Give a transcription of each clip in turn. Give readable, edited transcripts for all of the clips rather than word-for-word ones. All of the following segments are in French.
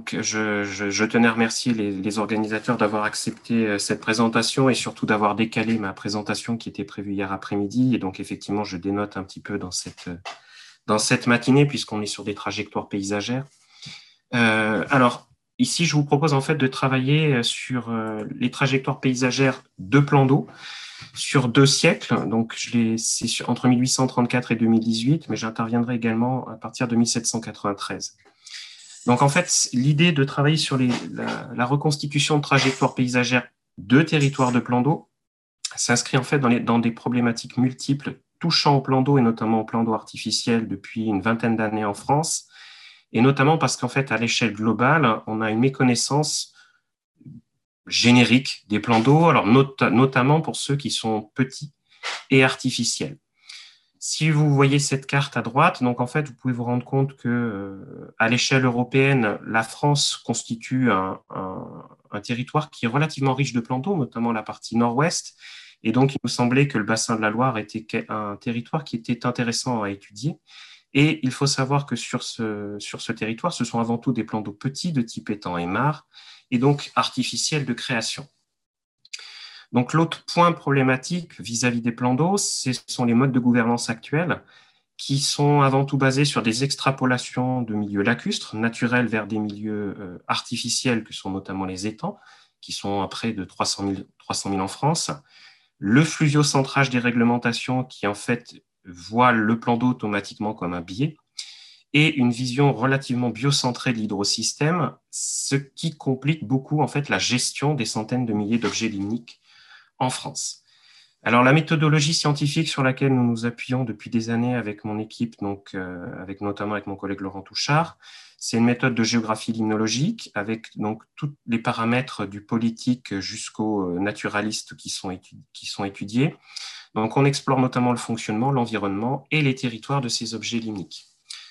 Donc, je tenais à remercier les organisateurs d'avoir accepté cette présentation et surtout d'avoir décalé ma présentation qui était prévue hier après-midi. Et donc, effectivement, je dénote un petit peu dans cette matinée puisqu'on est sur des trajectoires paysagères. Alors, ici, je vous propose en fait de travailler sur les trajectoires paysagères de plans d'eau sur 2 siècles. Donc, c'est entre 1834 et 2018, mais j'interviendrai également à partir de 1793. Donc, en fait, l'idée de travailler sur la reconstitution de trajectoires paysagères de territoires de plans d'eau s'inscrit en fait dans des problématiques multiples touchant au plan d'eau et notamment au plan d'eau artificiel depuis une vingtaine d'années en France, et notamment parce qu'en fait, à l'échelle globale, on a une méconnaissance générique des plans d'eau, alors notamment pour ceux qui sont petits et artificiels. Si vous voyez cette carte à droite, donc en fait, vous pouvez vous rendre compte que à l'échelle européenne, la France constitue un territoire qui est relativement riche de plans d'eau, notamment la partie nord-ouest. Et donc, il nous semblait que le bassin de la Loire était un territoire qui était intéressant à étudier. Et il faut savoir que sur ce territoire, ce sont avant tout des plans d'eau petits, de type étang et mare, et donc artificiels de création. Donc, l'autre point problématique vis-à-vis des plans d'eau, ce sont les modes de gouvernance actuels qui sont avant tout basés sur des extrapolations de milieux lacustres, naturels vers des milieux artificiels que sont notamment les étangs, qui sont à près de 300 000 en France. Le fluviocentrage des réglementations qui en fait voit le plan d'eau automatiquement comme un biais, et une vision relativement biocentrée de l'hydrosystème, ce qui complique beaucoup en fait la gestion des centaines de milliers d'objets limniques en France. Alors, la méthodologie scientifique sur laquelle nous nous appuyons depuis des années avec mon équipe, donc notamment avec mon collègue Laurent Touchard, c'est une méthode de géographie limnologique avec donc tous les paramètres du politique jusqu'aux naturalistes qui sont étudiés. Donc, on explore notamment le fonctionnement, l'environnement et les territoires de ces objets limniques.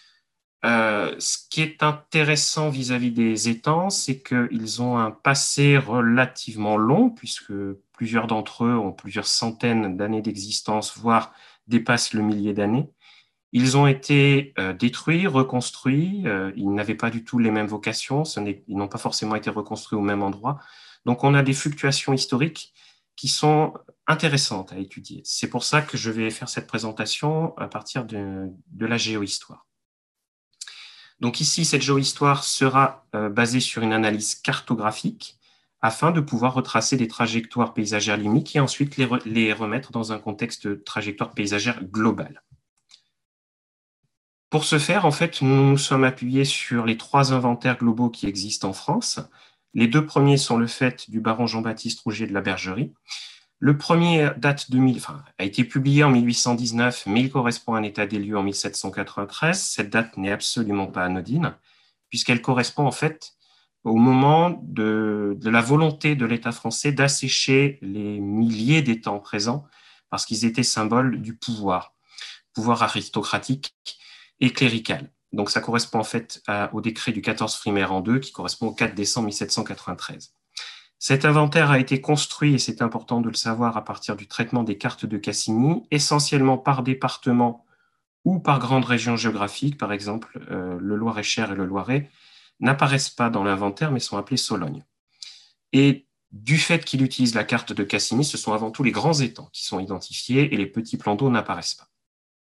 Ce qui est intéressant vis-à-vis des étangs, c'est qu'ils ont un passé relativement long, puisque plusieurs d'entre eux ont plusieurs centaines d'années d'existence, voire dépassent le millier d'années. Ils ont été détruits, reconstruits, ils n'avaient pas du tout les mêmes vocations, ils n'ont pas forcément été reconstruits au même endroit. Donc on a des fluctuations historiques qui sont intéressantes à étudier. C'est pour ça que je vais faire cette présentation à partir de la géohistoire. Donc ici, cette géohistoire sera basée sur une analyse cartographique afin de pouvoir retracer des trajectoires paysagères limniques et ensuite les remettre dans un contexte de trajectoire paysagère globale. Pour ce faire, en fait, nous nous sommes appuyés sur les 3 inventaires globaux qui existent en France. Les 2 premiers sont le fait du baron Jean-Baptiste Rouget de la Bergerie. Le premier a été publié en 1819, mais il correspond à un état des lieux en 1793. Cette date n'est absolument pas anodine, puisqu'elle correspond en fait au moment de la volonté de l'État français d'assécher les milliers d'étangs présents, parce qu'ils étaient symboles du pouvoir aristocratique et clérical. Donc ça correspond en fait au décret du 14 Frimaire en 2, qui correspond au 4 décembre 1793. Cet inventaire a été construit, et c'est important de le savoir, à partir du traitement des cartes de Cassini, essentiellement par département ou par grande région géographique. Par exemple, le Loir-et-Cher et le Loiret n'apparaissent pas dans l'inventaire, mais sont appelés Sologne. Et du fait qu'il utilise la carte de Cassini, ce sont avant tout les grands étangs qui sont identifiés et les petits plans d'eau n'apparaissent pas.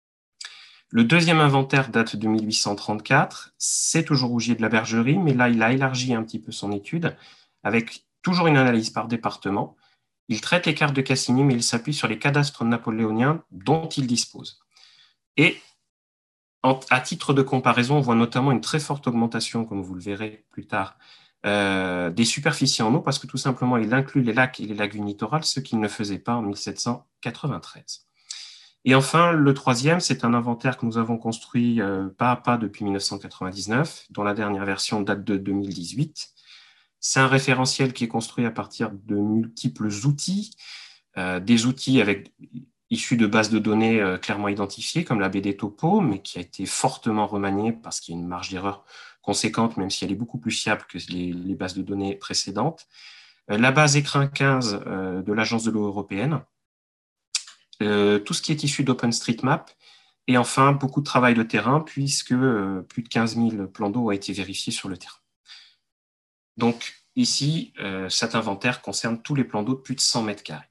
Le deuxième inventaire date de 1834, c'est toujours Rougier de la Bergerie, mais là, il a élargi un petit peu son étude avec toujours une analyse par département. Il traite les cartes de Cassini, mais il s'appuie sur les cadastres napoléoniens dont il dispose. Et à titre de comparaison, on voit notamment une très forte augmentation, comme vous le verrez plus tard, des superficies en eau, parce que tout simplement, il inclut les lacs et les lagunes littorales, ce qu'il ne faisait pas en 1793. Et enfin, le troisième, c'est un inventaire que nous avons construit pas à pas depuis 1999, dont la dernière version date de 2018. C'est un référentiel qui est construit à partir de multiples outils, des outils issus de bases de données clairement identifiées, comme la BD Topo, mais qui a été fortement remaniée parce qu'il y a une marge d'erreur conséquente, même si elle est beaucoup plus fiable que les bases de données précédentes. La base Écrin 15 de l'Agence de l'eau européenne, tout ce qui est issu d'OpenStreetMap, et enfin beaucoup de travail de terrain, puisque plus de 15 000 plans d'eau ont été vérifiés sur le terrain. Donc, ici, cet inventaire concerne tous les plans d'eau de plus de 100 mètres carrés.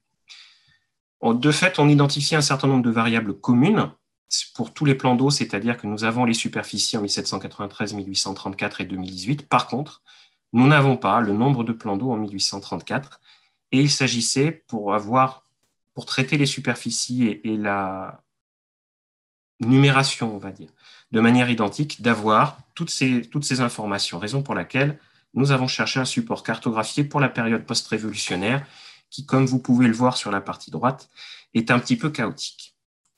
De fait, on identifie un certain nombre de variables communes pour tous les plans d'eau, c'est-à-dire que nous avons les superficies en 1793, 1834 et 2018. Par contre, nous n'avons pas le nombre de plans d'eau en 1834. Et il s'agissait, pour traiter les superficies et la numération, on va dire, de manière identique, d'avoir toutes ces informations. Raison pour laquelle nous avons cherché un support cartographié pour la période post-révolutionnaire qui, comme vous pouvez le voir sur la partie droite, est un petit peu chaotique.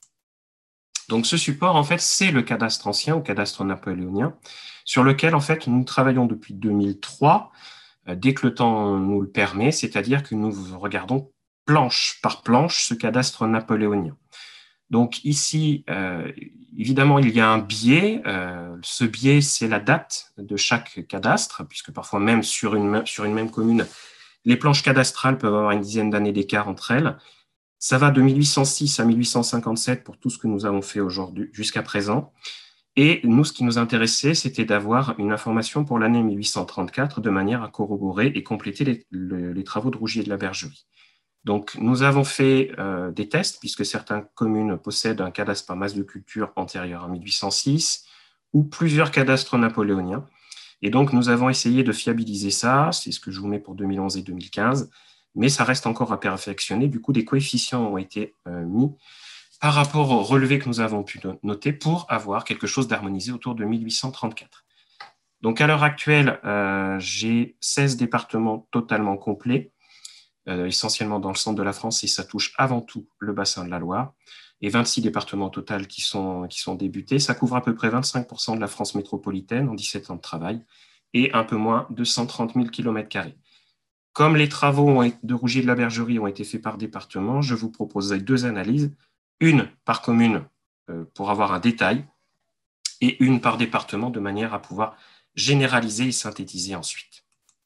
Donc ce support, en fait, c'est le cadastre ancien ou cadastre napoléonien, sur lequel, en fait, nous travaillons depuis 2003, dès que le temps nous le permet, c'est-à-dire que nous regardons planche par planche ce cadastre napoléonien. Donc ici, évidemment, il y a un biais. Ce biais, c'est la date de chaque cadastre, puisque parfois même sur une même commune, les planches cadastrales peuvent avoir une dizaine d'années d'écart entre elles. Ça va de 1806 à 1857 pour tout ce que nous avons fait aujourd'hui jusqu'à présent. Et nous, ce qui nous intéressait, c'était d'avoir une information pour l'année 1834 de manière à corroborer et compléter les travaux de Rougier de la Bergerie. Donc, nous avons fait des tests, puisque certaines communes possèdent un cadastre par masse de culture antérieur à 1806 ou plusieurs cadastres napoléoniens. Et donc, nous avons essayé de fiabiliser ça. C'est ce que je vous mets pour 2011 et 2015. Mais ça reste encore à perfectionner. Du coup, des coefficients ont été mis par rapport au relevé que nous avons pu noter pour avoir quelque chose d'harmonisé autour de 1834. Donc, à l'heure actuelle, j'ai 16 départements totalement complets, essentiellement dans le centre de la France, et ça touche avant tout le bassin de la Loire, et 26 départements au total qui sont débutés. Ça couvre à peu près 25% de la France métropolitaine en 17 ans de travail, et un peu moins de 130 000 km². Comme les travaux de Rougier de la Bergerie ont été faits par département, je vous proposerai 2 analyses, une par commune pour avoir un détail, et une par département de manière à pouvoir généraliser et synthétiser ensuite.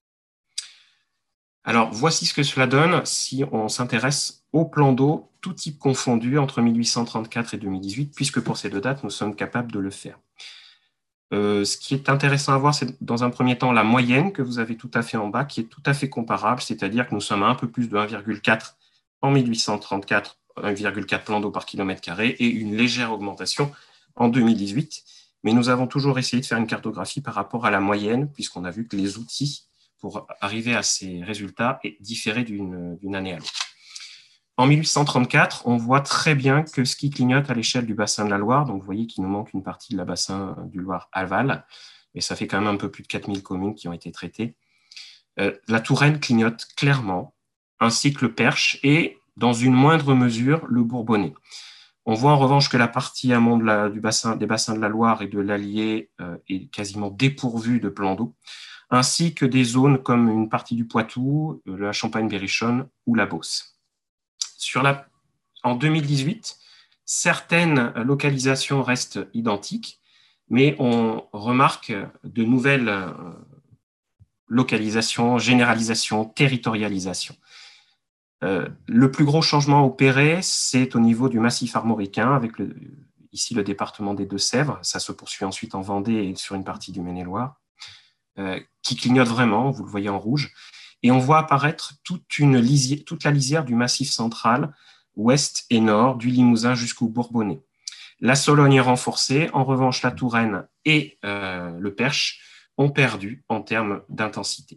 Alors, voici ce que cela donne si on s'intéresse au plan d'eau, tout type confondu, entre 1834 et 2018, puisque pour ces 2 dates, nous sommes capables de le faire. Ce qui est intéressant à voir, c'est dans un premier temps la moyenne que vous avez tout à fait en bas, qui est tout à fait comparable, c'est-à-dire que nous sommes à un peu plus de 1,4 en 1834, 1,4 plans d'eau par kilomètre carré, et une légère augmentation en 2018. Mais nous avons toujours essayé de faire une cartographie par rapport à la moyenne, puisqu'on a vu que les outils pour arriver à ces résultats différaient d'une année à l'autre. En 1834, on voit très bien que ce qui clignote à l'échelle du bassin de la Loire, donc vous voyez qu'il nous manque une partie de la bassin du Loire-Aval, et ça fait quand même un peu plus de 4000 communes qui ont été traitées. La Touraine clignote clairement, ainsi que le Perche, et dans une moindre mesure, le Bourbonnais. On voit en revanche que la partie amont des bassins de la Loire et de l'Allier est quasiment dépourvue de plans d'eau, ainsi que des zones comme une partie du Poitou, la Champagne-Berrichonne ou la Beauce. En 2018, certaines localisations restent identiques, mais on remarque de nouvelles localisations, généralisations, territorialisations. Le plus gros changement opéré, c'est au niveau du massif armoricain, avec ici le département des Deux-Sèvres. Ça se poursuit ensuite en Vendée et sur une partie du Maine-et-Loire, qui clignote vraiment, vous le voyez en rouge. Et on voit apparaître toute la lisière du massif central, ouest et nord, du Limousin jusqu'au Bourbonnais. La Sologne est renforcée. En revanche, la Touraine et le Perche ont perdu en termes d'intensité.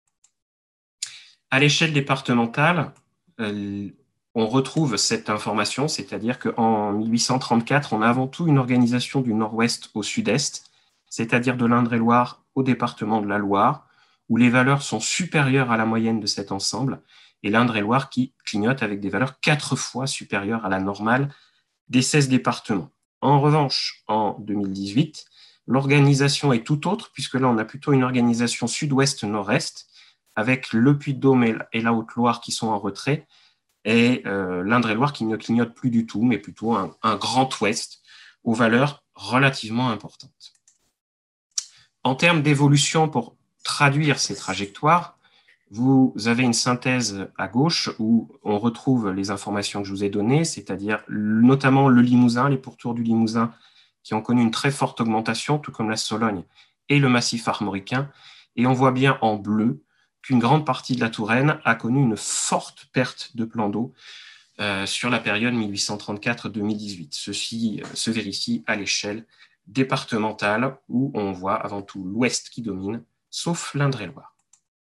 À l'échelle départementale, on retrouve cette information, c'est-à-dire qu'en 1834, on a avant tout une organisation du nord-ouest au sud-est, c'est-à-dire de l'Indre-et-Loire au département de la Loire, où les valeurs sont supérieures à la moyenne de cet ensemble, et l'Indre-et-Loire qui clignote avec des valeurs 4 fois supérieures à la normale des 16 départements. En revanche, en 2018, l'organisation est tout autre, puisque là, on a plutôt une organisation sud-ouest-nord-est, avec le Puy-de-Dôme et la Haute-Loire qui sont en retrait, et l'Indre-et-Loire qui ne clignote plus du tout, mais plutôt un grand ouest aux valeurs relativement importantes. En termes d'évolution, pour traduire ces trajectoires, vous avez une synthèse à gauche où on retrouve les informations que je vous ai données, c'est-à-dire notamment le Limousin, les pourtours du Limousin qui ont connu une très forte augmentation, tout comme la Sologne et le massif armoricain. Et on voit bien en bleu qu'une grande partie de la Touraine a connu une forte perte de plan d'eau sur la période 1834-2018. Ceci se vérifie à l'échelle départementale où on voit avant tout l'ouest qui domine, sauf l'Indre-et-Loire.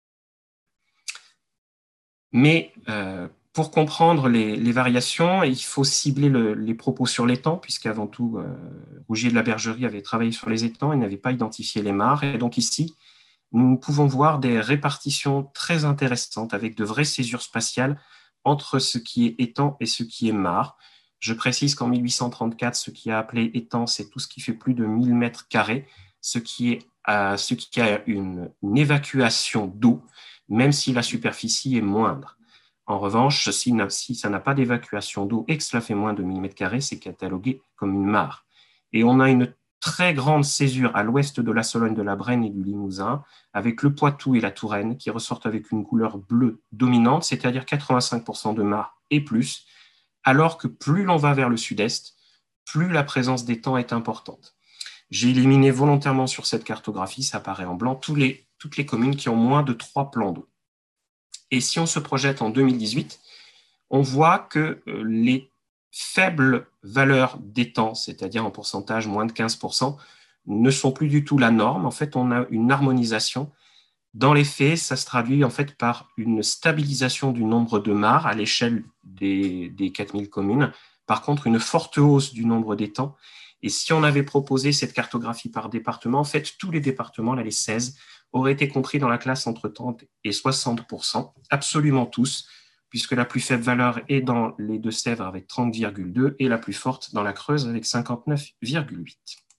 Mais pour comprendre les variations, il faut cibler les propos sur l'étang, puisqu'avant tout, Rougier de la Bergerie avait travaillé sur les étangs et n'avait pas identifié les mares. Et donc ici, nous pouvons voir des répartitions très intéressantes avec de vraies césures spatiales entre ce qui est étang et ce qui est mare. Je précise qu'en 1834, ce qui est appelé étang, c'est tout ce qui fait plus de 1000 mètres carrés, ce qui a une évacuation d'eau, même si la superficie est moindre. En revanche, si ça n'a pas d'évacuation d'eau et que cela fait moins de 1000 mètres carrés, c'est catalogué comme une mare. Et on a une très grande césure à l'ouest de la Sologne, de la Brenne et du Limousin, avec le Poitou et la Touraine qui ressortent avec une couleur bleue dominante, c'est-à-dire 85% de mare et plus, alors que plus l'on va vers le sud-est, plus la présence d'étangs est importante. J'ai éliminé volontairement sur cette cartographie, ça apparaît en blanc, toutes les communes qui ont moins de 3 plans d'eau. Et si on se projette en 2018, on voit que les faibles valeurs d'étang, c'est-à-dire en pourcentage moins de 15%, ne sont plus du tout la norme. En fait, on a une harmonisation. Dans les faits, ça se traduit en fait par une stabilisation du nombre de mares à l'échelle des 4000 communes. Par contre, une forte hausse du nombre d'étangs. Et si on avait proposé cette cartographie par département, en fait, tous les départements, là, les 16, auraient été compris dans la classe entre 30 et 60%, absolument tous, puisque la plus faible valeur est dans les Deux-Sèvres avec 30,2 et la plus forte dans la Creuse avec 59,8.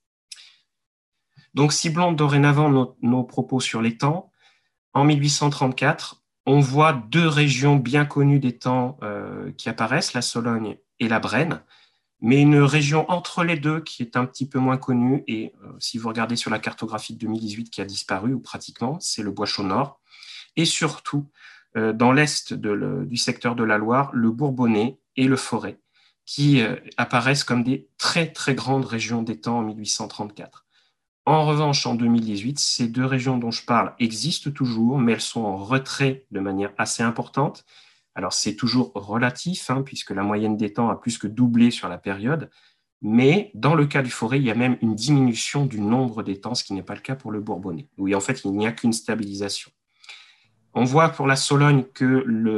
Donc, ciblons dorénavant nos propos sur l'étang. En 1834, on voit deux régions bien connues d'étangs qui apparaissent, la Sologne et la Brenne, mais une région entre les deux qui est un petit peu moins connue, et si vous regardez sur la cartographie de 2018 qui a disparu, ou pratiquement, c'est le Bois-Chaud-Nord, et surtout, dans l'est du secteur de la Loire, le Bourbonnais et le Forez, qui apparaissent comme des très très grandes régions d'étangs en 1834. En revanche, en 2018, ces deux régions dont je parle existent toujours, mais elles sont en retrait de manière assez importante. Alors, c'est toujours relatif, puisque la moyenne des temps a plus que doublé sur la période, mais dans le cas du Forez, il y a même une diminution du nombre d'étangs, ce qui n'est pas le cas pour le Bourbonnais. Oui, en fait, il n'y a qu'une stabilisation. On voit pour la Sologne que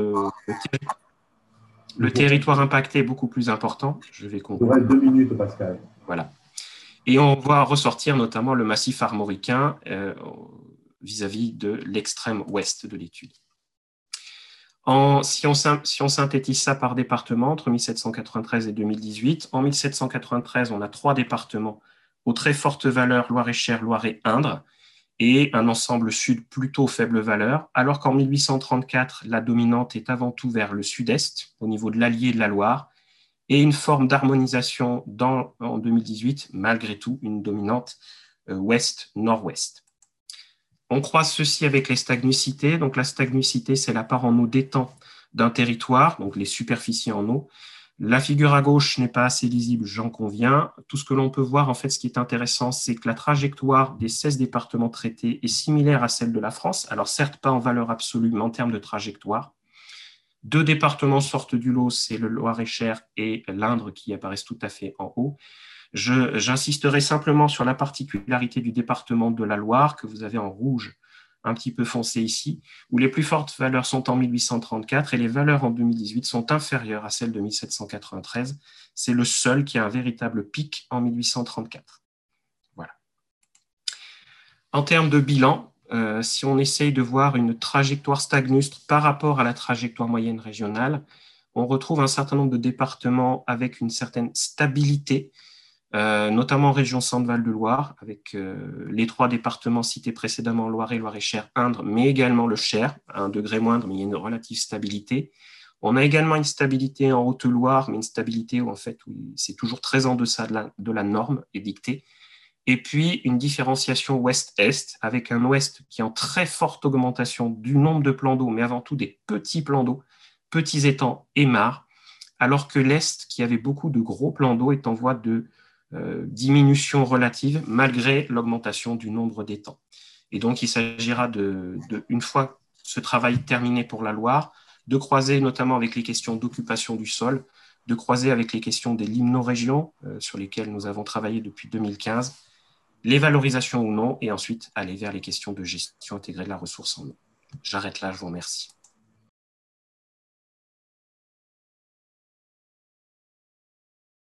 le territoire impacté est beaucoup plus important. Je vais conclure. 2 minutes, Pascal. Voilà. Et on voit ressortir notamment le massif armoricain vis-à-vis de l'extrême ouest de l'étude. Si on synthétise ça par département, entre 1793 et 2018, en 1793, on a 3 départements aux très fortes valeurs, Loir-et-Cher, Loire et Indre, et un ensemble sud plutôt faible valeur, alors qu'en 1834, la dominante est avant tout vers le sud-est, au niveau de l'Allier et de la Loire, et une forme d'harmonisation en 2018, malgré tout, une dominante ouest-nord-ouest. On croise ceci avec les stagnucités. Donc la stagnucité, c'est la part en eau d'étang d'un territoire, donc les superficies en eau. La figure à gauche n'est pas assez lisible, j'en conviens. Tout ce que l'on peut voir, en fait, ce qui est intéressant, c'est que la trajectoire des 16 départements traités est similaire à celle de la France. Alors certes, pas en valeur absolue, mais en termes de trajectoire. 2 départements sortent du lot, c'est le Loir-et-Cher et l'Indre qui apparaissent tout à fait en haut. J'insisterai simplement sur la particularité du département de la Loire, que vous avez en rouge un petit peu foncé ici, où les plus fortes valeurs sont en 1834 et les valeurs en 2018 sont inférieures à celles de 1793. C'est le seul qui a un véritable pic en 1834. Voilà. En termes de bilan, si on essaye de voir une trajectoire stagnustre par rapport à la trajectoire moyenne régionale, on retrouve un certain nombre de départements avec une certaine stabilité, notamment en région Centre-Val de Loire, avec les 3 départements cités précédemment, Loiret, Loir-et-Cher, Indre, mais également le Cher, à un degré moindre, mais il y a une relative stabilité. On a également une stabilité en Haute-Loire, mais une stabilité où en fait c'est toujours très en deçà de la norme édictée. Et puis une différenciation ouest-est, avec un ouest qui est en très forte augmentation du nombre de plans d'eau, mais avant tout des petits plans d'eau, petits étangs et mares, alors que l'est, qui avait beaucoup de gros plans d'eau, est en voie de diminution relative malgré l'augmentation du nombre d'étangs. Et donc, il s'agira une fois ce travail terminé pour la Loire, de croiser notamment avec les questions d'occupation du sol, de croiser avec les questions des limnorégions, sur lesquelles nous avons travaillé depuis 2015, les valorisations ou non, et ensuite aller vers les questions de gestion intégrée de la ressource en eau. J'arrête là, je vous remercie.